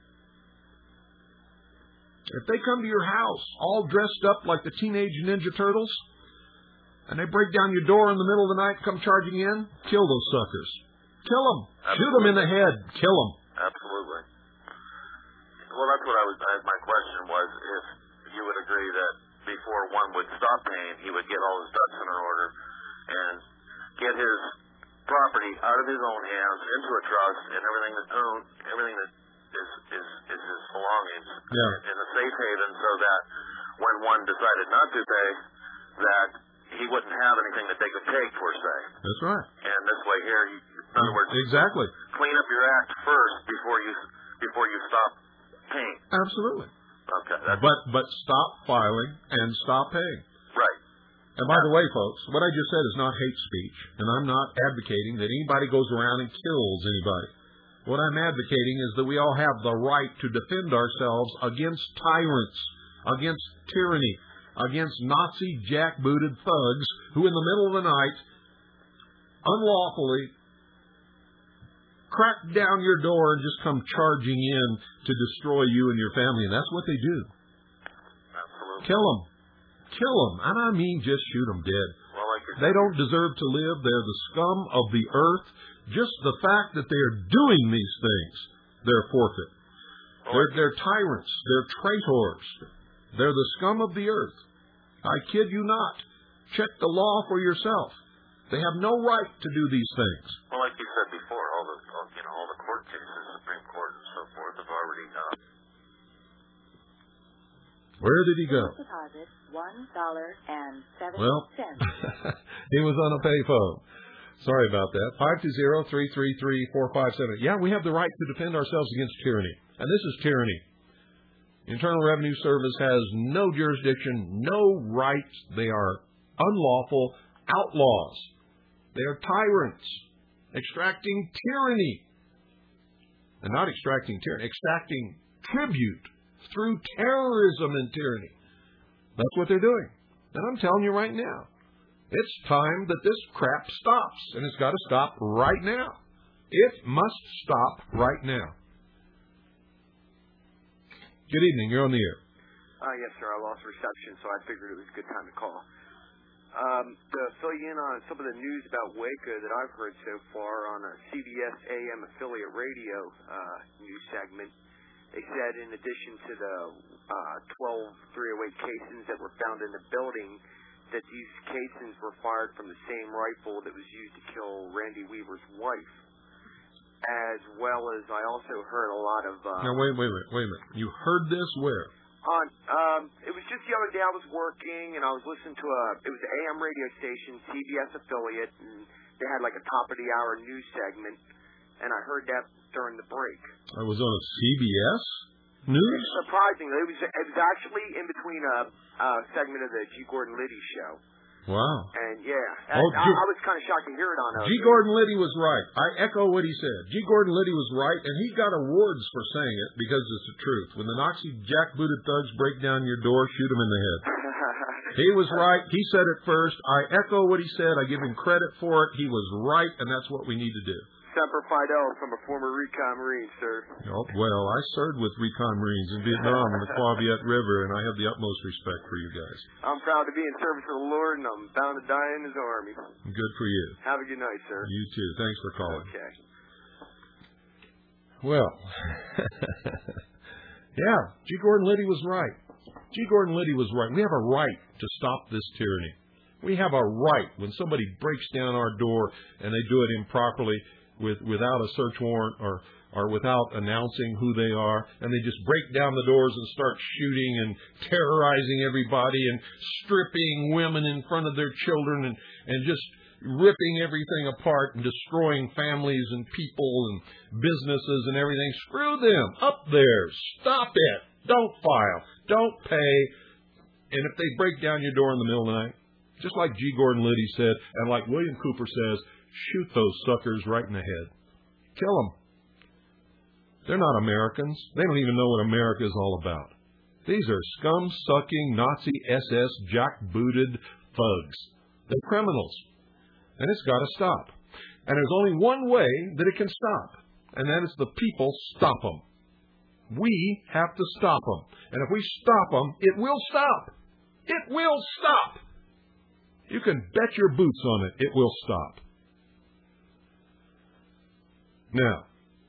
if they come to your house all dressed up like the Teenage Ninja Turtles, and they break down your door in the middle of the night, come charging in, kill those suckers. Kill them. Absolutely. Shoot them in the head. Kill them. Absolutely. Well, that's what I was. I, my question was if you would agree that before one would stop paying, he would get all his ducks in order and get his property out of his own hands into a trust and everything that own everything that is is, is his belongings yeah. in a safe haven, so that when one decided not to pay, that he wouldn't have anything that they could take per se. That's right. And this way here, you, in other words, exactly, clean up your act first before you before you stop paying. Absolutely. Okay. That's but but stop filing and stop paying. Right. And by the way, folks, what I just said is not hate speech, and I'm not advocating that anybody goes around and kills anybody. What I'm advocating is that we all have the right to defend ourselves against tyrants, against tyranny, against Nazi jackbooted thugs who in the middle of the night unlawfully crack down your door and just come charging in to destroy you and your family. And that's what they do. Absolutely. Kill them. Kill them. And I mean just shoot them dead. Well, like they don't deserve to live. They're the scum of the earth. Just the fact that they're doing these things, they're forfeit. Well, they're, they're tyrants. They're traitors. They're the scum of the earth. I kid you not. Check the law for yourself. They have no right to do these things. Well, like you said before, all the all, you know all the court cases, Supreme Court and so forth, have already. Uh... Where did he go? Deposit one dollar and seventy well, cents. He was on a payphone. Sorry about that. Five two zero three three three four five seven. Yeah, we have the right to defend ourselves against tyranny, and this is tyranny. Internal Revenue Service has no jurisdiction, no rights. They are unlawful outlaws. They are tyrants, extracting tyranny. And not extracting tyranny, extracting tribute through terrorism and tyranny. That's what they're doing. And I'm telling you right now, it's time that this crap stops, and it's got to stop right now. It must stop right now. Good evening. You're on the air. Uh, yes, sir. I lost reception, so I figured it was a good time to call. Um, to fill you in on some of the news about Waco that I've heard so far on a C B S A M affiliate radio uh, news segment, they said in addition to the uh, twelve three oh eight casings that were found in the building, that these casings were fired from the same rifle that was used to kill Randy Weaver's wife. As well as I also heard a lot of... Uh, now, wait, wait, wait, wait a minute. You heard this where? On, um, it was just the other day I was working, and I was listening to a... It was an A M radio station, C B S affiliate, and they had like a top-of-the-hour news segment, and I heard that during the break. I was on a C B S news? It's surprising. It was, it was actually in between a, a segment of the G. Gordon Liddy show. Wow. And, yeah, oh, I, G- I was kind of shocked to hear it on G. uh, Gordon Liddy was right. I echo what he said. G. Gordon Liddy was right, and he got awards for saying it because it's the truth. When the Nazi jackbooted thugs break down your door, shoot them in the head. He was right. He said it first. I echo what he said. I give him credit for it. He was right, and that's what we need to do. Semper Fidel from a former recon Marine, sir. Oh, well, I served with recon Marines in Vietnam on the Quaviet River, and I have the utmost respect for you guys. I'm proud to be in service of the Lord, and I'm bound to die in His army. Good for you. Have a good night, sir. You too. Thanks for calling. Okay. Well, yeah, G. Gordon Liddy was right. G. Gordon Liddy was right. We have a right to stop this tyranny. We have a right when somebody breaks down our door and they do it improperly, with without a search warrant or or without announcing who they are, and they just break down the doors and start shooting and terrorizing everybody and stripping women in front of their children and, and just ripping everything apart and destroying families and people and businesses and everything. Screw them. Up there. Stop it. Don't file. Don't pay. And if they break down your door in the middle of the night, just like G. Gordon Liddy said, and like William Cooper says, shoot those suckers right in the head. Kill them. They're not Americans. They don't even know what America is all about. These are scum-sucking Nazi S S jackbooted thugs. They're criminals. And it's got to stop. And there's only one way that it can stop, and that is the people stop them. We have to stop them. And if we stop them, it will stop. It will stop. You can bet your boots on it. It will stop. Now,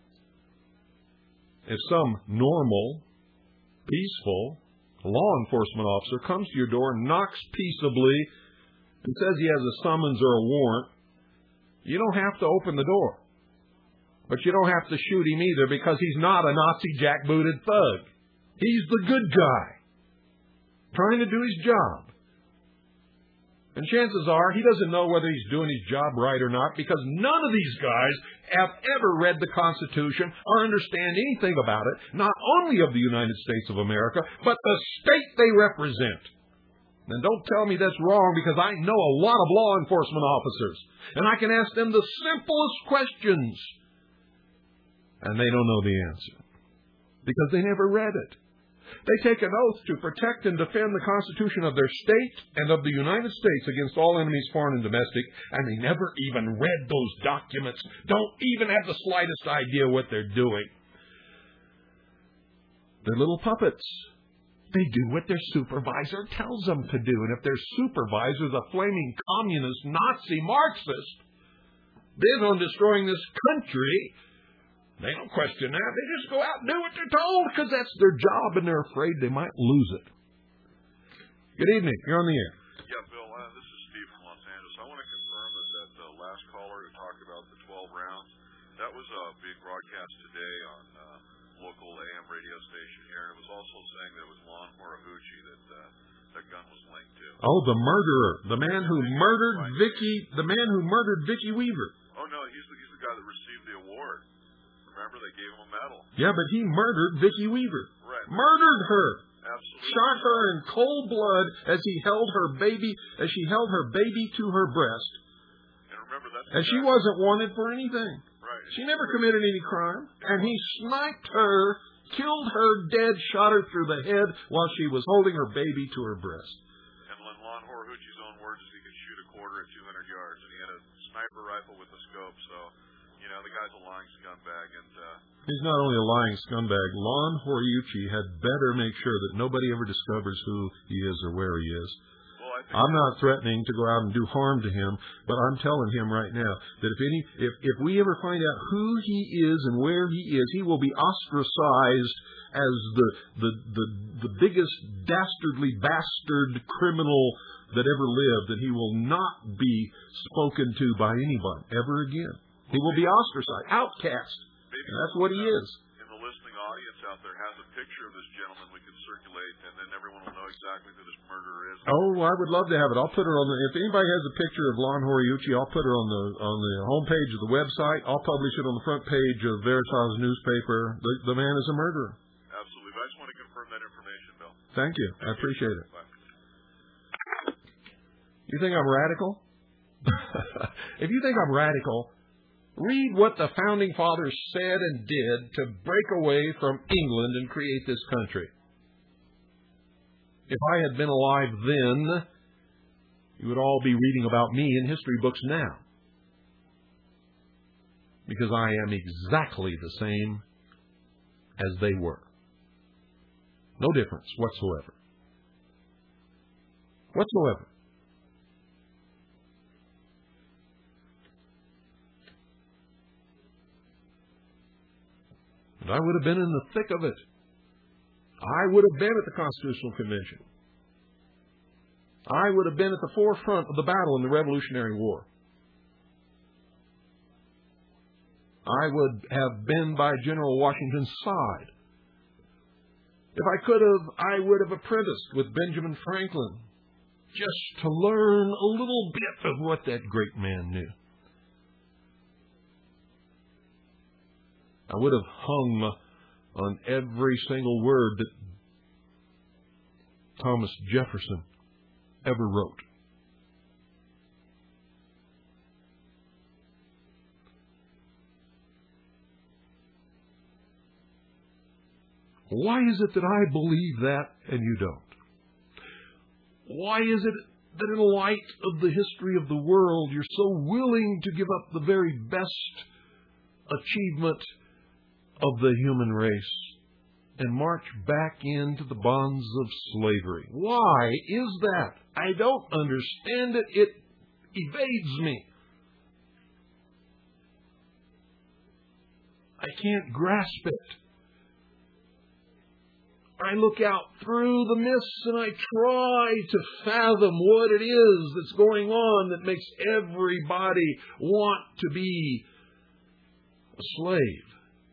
if some normal, peaceful law enforcement officer comes to your door and knocks peaceably and says he has a summons or a warrant, you don't have to open the door. But you don't have to shoot him either, because he's not a Nazi jackbooted thug. He's the good guy trying to do his job. And chances are he doesn't know whether he's doing his job right or not, because none of these guys have ever read the Constitution or understand anything about it, not only of the United States of America, but the state they represent. And don't tell me that's wrong, because I know a lot of law enforcement officers, and I can ask them the simplest questions, and they don't know the answer, because they never read it. They take an oath to protect and defend the Constitution of their state and of the United States against all enemies, foreign and domestic, and they never even read those documents, don't even have the slightest idea what they're doing. They're little puppets. They do what their supervisor tells them to do, and if their supervisor is a flaming communist, Nazi, Marxist, bent on destroying this country, they don't question that. They just go out and do what they're told, because that's their job, and they're afraid they might lose it. Good evening. You're on the air. Yeah, Bill, uh, this is Steve from Los Angeles. I want to confirm that, that the last caller who talked about the twelve rounds, that was uh, being broadcast today on uh, local A M radio station here. And it was also saying that it was Lon Morihuchi that uh, that gun was linked to. Oh, the murderer. The man who murdered Vicky, the man who murdered Vicky Weaver. Oh, no, he's the, he's the guy that received the award. Remember, they gave him a medal. Yeah, but he murdered Vicky Weaver. Right. Murdered her. Absolutely. Shot her in cold blood as he held her baby, as she held her baby to her breast. And remember, that's and she wasn't wanted for anything. Right. She never committed any crime. And he sniped her, killed her dead, shot her through the head while she was holding her baby to her breast. And when Lon Lon Horiguchi's own words is he could shoot a quarter at two hundred yards, and he had a sniper rifle with a scope. So, you know, the guy's a lying scumbag. And uh, he's not only a lying scumbag. Lon Horiguchi had better make sure that nobody ever discovers who he is or where he is. Well, I think I'm not threatening to go out and do harm to him, but I'm telling him right now that if any, if if we ever find out who he is and where he is, he will be ostracized as the the the, the biggest dastardly bastard criminal that ever lived, and he will not be spoken to by anyone ever again. He will be ostracized, outcast. Maybe and that's what he is. In the listening audience out there has a picture of this gentleman we can circulate, and then everyone will know exactly who this murderer is. Oh, I would love to have it. I'll put her on the. If anybody has a picture of Lon Horiguchi, I'll put her on the on the homepage of the website. I'll publish it on the front page of Veritas newspaper. The, the man is a murderer. Absolutely. But I just want to confirm that information, Bill. Thank you. Thank I you. appreciate it. Bye. You think I'm radical? If you think I'm radical, read what the Founding Fathers said and did to break away from England and create this country. If I had been alive then, you would all be reading about me in history books now. Because I am exactly the same as they were. No difference whatsoever. Whatsoever. And I would have been in the thick of it. I would have been at the Constitutional Convention. I would have been at the forefront of the battle in the Revolutionary War. I would have been by General Washington's side. If I could have, I would have apprenticed with Benjamin Franklin just to learn a little bit of what that great man knew. I would have hung on every single word that Thomas Jefferson ever wrote. Why is it that I believe that and you don't? Why is it that in light of the history of the world, you're so willing to give up the very best achievement of the human race and march back into the bonds of slavery? Why is that? I don't understand it. It evades me. I can't grasp it. I look out through the mists and I try to fathom what it is that's going on that makes everybody want to be a slave.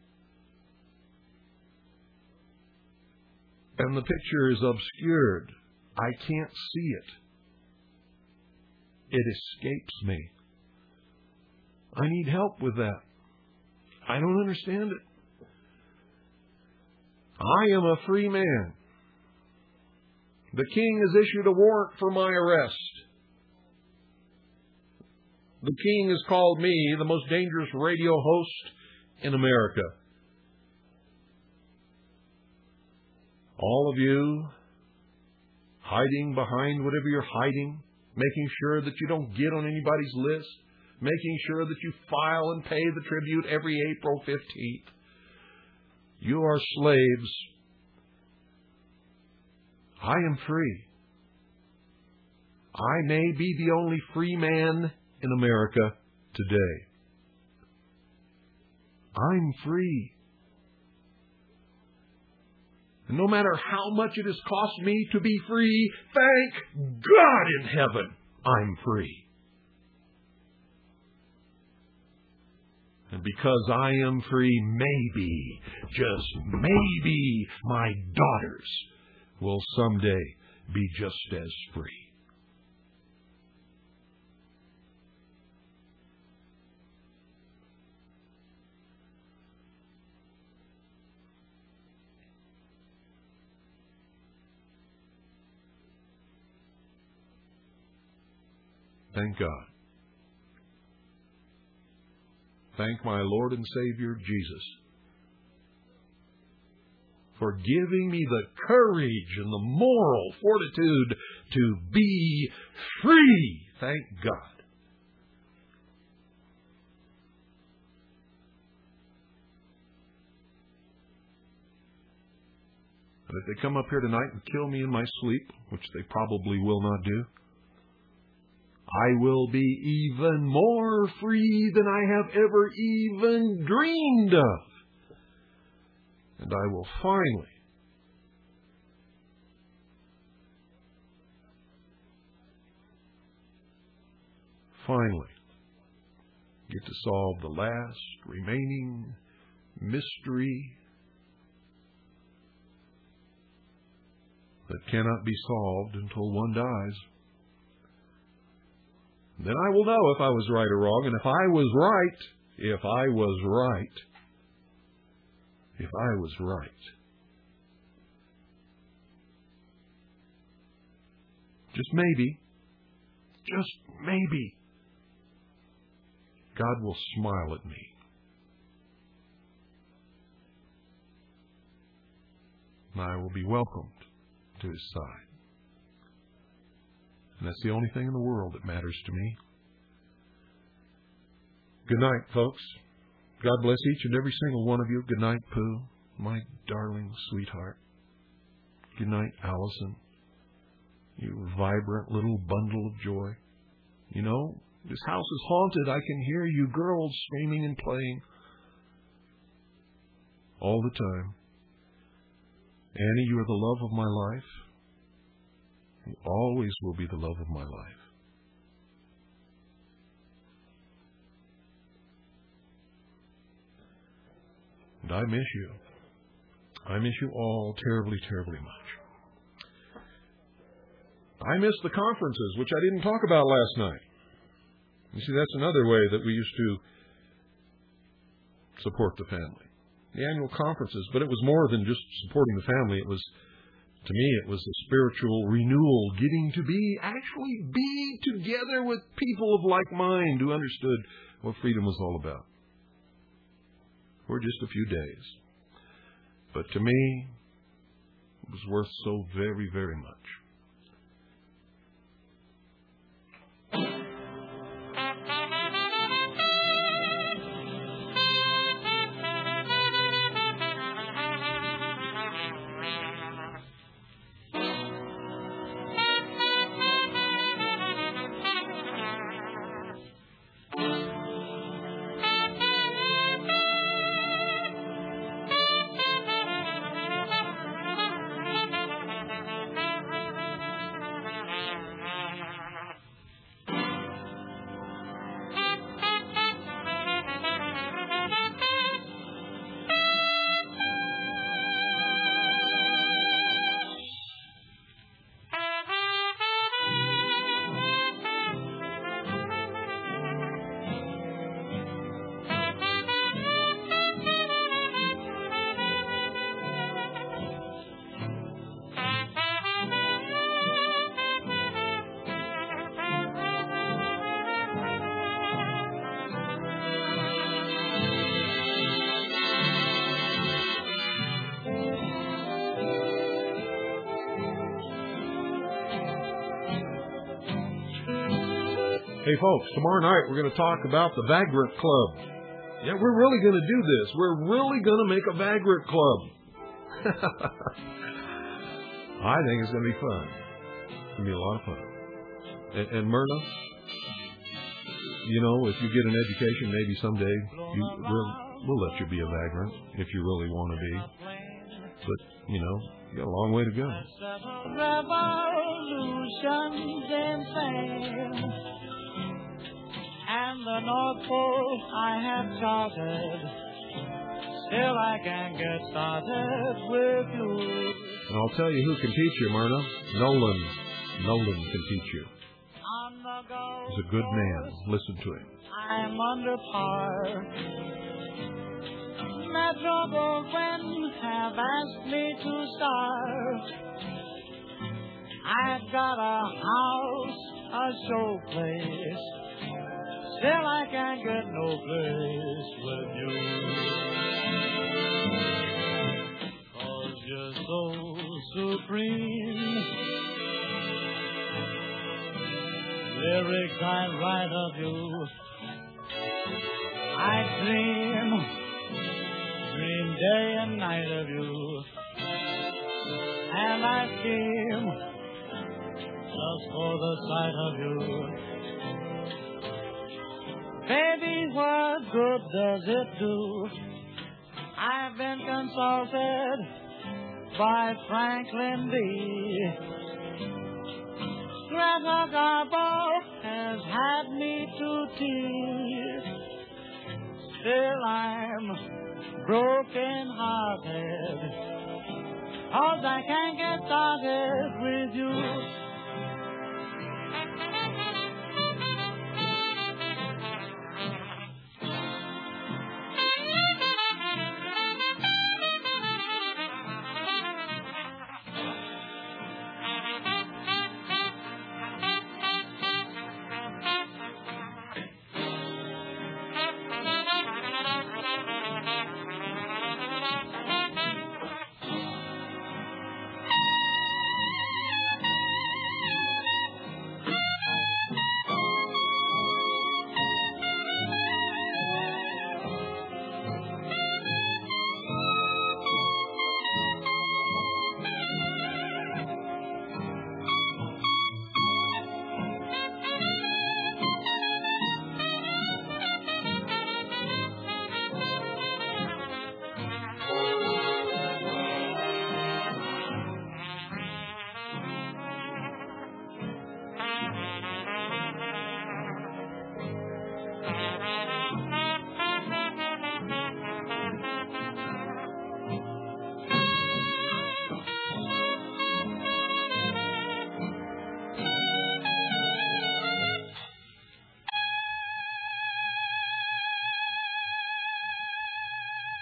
And the picture is obscured. I can't see it. It escapes me. I need help with that. I don't understand it. I am a free man. The king has issued a warrant for my arrest. The king has called me the most dangerous radio host in America. All of you hiding behind whatever you're hiding, making sure that you don't get on anybody's list, making sure that you file and pay the tribute every April fifteenth. You are slaves. I am free. I may be the only free man in America today. I'm free. And no matter how much it has cost me to be free, thank God in heaven, I'm free. And because I am free, maybe, just maybe, my daughters will someday be just as free. Thank God. Thank my Lord and Savior, Jesus, for giving me the courage and the moral fortitude to be free. Thank God. And if they come up here tonight and kill me in my sleep, which they probably will not do, I will be even more free than I have ever even dreamed of. And I will finally finally get to solve the last remaining mystery that cannot be solved until one dies. Then I will know if I was right or wrong, and if I was right, if I was right, if I was right, just maybe, just maybe, God will smile at me. And I will be welcomed to His side. And that's the only thing in the world that matters to me. Good night, folks. God bless each and every single one of you. Good night, Pooh, my darling sweetheart. Good night, Allison, you vibrant little bundle of joy. You know, this house is haunted. I can hear you girls screaming and playing all the time. Annie, you are the love of my life. You always will be the love of my life. And I miss you. I miss you all terribly, terribly much. I miss the conferences, which I didn't talk about last night. You see, that's another way that we used to support the family. The annual conferences, but it was more than just supporting the family. It was, to me, it was a spiritual renewal, getting to be, actually be together with people of like mind who understood what freedom was all about. For just a few days. But to me, it was worth so very, very much. Hey, folks, tomorrow night we're going to talk about the Vagrant Club. Yeah, we're really going to do this. We're really going to make a Vagrant Club. I think it's going to be fun. It's going to be a lot of fun. And, and Myrna, you know, if you get an education, maybe someday you, we'll, we'll let you be a vagrant if you really want to be. But, you know, you got a long way to go. And the North Pole I have charted, still I can get started with you. And I'll tell you who can teach you, Myrna. Nolan. Nolan can teach you. He's a good man. Listen to him. I'm under par. Metro Goldwyn have asked me to start. I've got a house, a showplace. Still I can't get no place with you, 'cause you're so supreme. every kind right of you. I dream, dream day and night of you. And I scheme just for the sight of you. Baby, what good does it do? I've been consulted by Franklin D. Grandma Garbo has had me to tears. Still I'm broken hearted, 'cause I can't get started with you.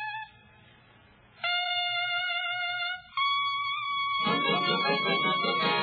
Thank you.